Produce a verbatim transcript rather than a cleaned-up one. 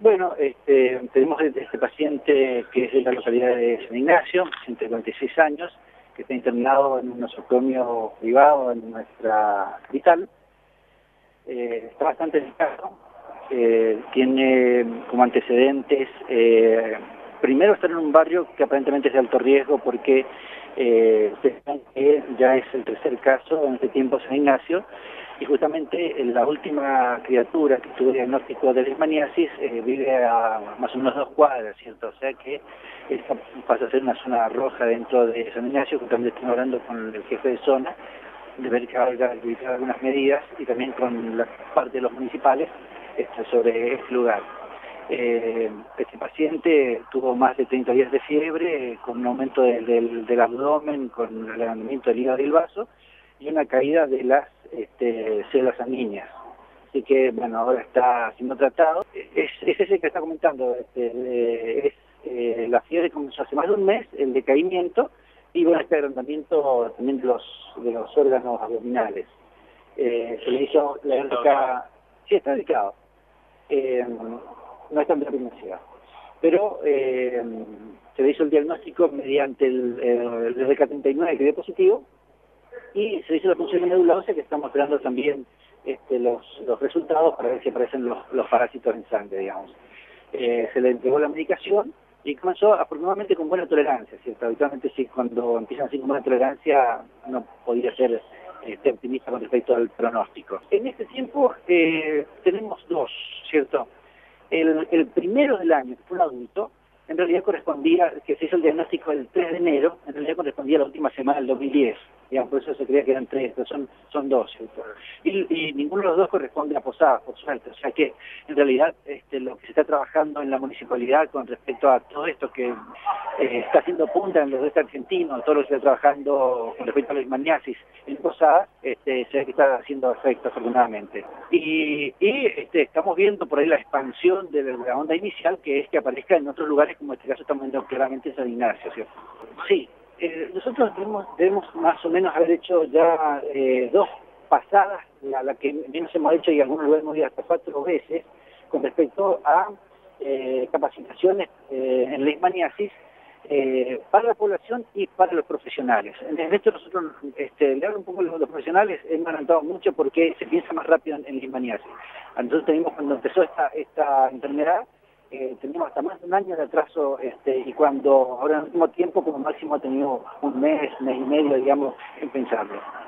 Bueno, este, tenemos este paciente que es de la localidad de San Ignacio, entre cuarenta y seis años, que está internado en un nosocomio privado en nuestra capital. Eh, está bastante delicado, eh, tiene como antecedentes, eh, primero estar en un barrio que aparentemente es de alto riesgo porque eh, ustedes saben que ya es el tercer caso en este tiempo San Ignacio, y justamente la última criatura que tuvo diagnóstico de leishmaniasis eh, vive a más o menos dos cuadras, ¿cierto? O sea que esta pasa a ser una zona roja dentro de San Ignacio, que también estoy hablando con el jefe de zona, de ver que haya algunas medidas y también con la parte de los municipales este, sobre este lugar. Eh, este paciente tuvo más de treinta días de fiebre, eh, con un aumento de, del, del abdomen, con el agrandamiento del hígado y el vaso, y una caída de las este, células sanguíneas. Así que, bueno, ahora está siendo tratado. Es, es ese que está comentando, este, eh, es eh, la fiebre comenzó hace más de un mes, el decaimiento, y bueno, este agrandamiento también de los, de los órganos abdominales. Eh, se le hizo la época... Sí, está delicado. Eh, no está en terapia intensiva. Pero eh, se le hizo el diagnóstico mediante el, el, el D K treinta y nueve que dio positivo, y se hizo la función de médula ósea, que estamos esperando también este, los, los resultados para ver si aparecen los, los parásitos en sangre, digamos. Eh, se le entregó la medicación y comenzó afortunadamente con buena tolerancia, ¿cierto? Habitualmente sí, cuando empiezan así con buena tolerancia no podía ser este, optimista con respecto al pronóstico. En este tiempo eh, tenemos dos, ¿cierto? El, el primero del año, que fue un adulto, en realidad correspondía, que se hizo el diagnóstico el tres de enero, en realidad correspondía a la última semana del dos mil diez, digamos, por eso se creía que eran tres, pero son, son dos, ¿cierto? Y, y ninguno de los dos corresponde a Posadas, por suerte, o sea que en realidad este, lo que se está trabajando en la municipalidad con respecto a todo esto que eh, está haciendo punta en los de este argentino, todo lo que se está trabajando con respecto a la leishmaniasis en Posadas, este, se ve que está haciendo efecto afortunadamente. Y, y este, estamos viendo por ahí la expansión de la onda inicial, que es que aparezca en otros lugares, como en este caso estamos viendo claramente en San Ignacio, ¿cierto? Sí, eh, nosotros debemos, debemos más o menos haber hecho ya eh, dos pasadas, la, la que menos hemos hecho y algunos lo hemos ido hasta cuatro veces, con respecto a eh, capacitaciones eh, en leishmaniasis eh, para la población y para los profesionales. En esto nosotros, este, le hablo un poco a los, los profesionales, hemos adelantado mucho porque se piensa más rápido en, en leishmaniasis. Nosotros tenemos, cuando empezó esta, esta enfermedad, Eh, teníamos hasta más de un año de atraso, este, y cuando ahora en el último tiempo como máximo ha tenido un mes, mes y medio, digamos, en pensarlo.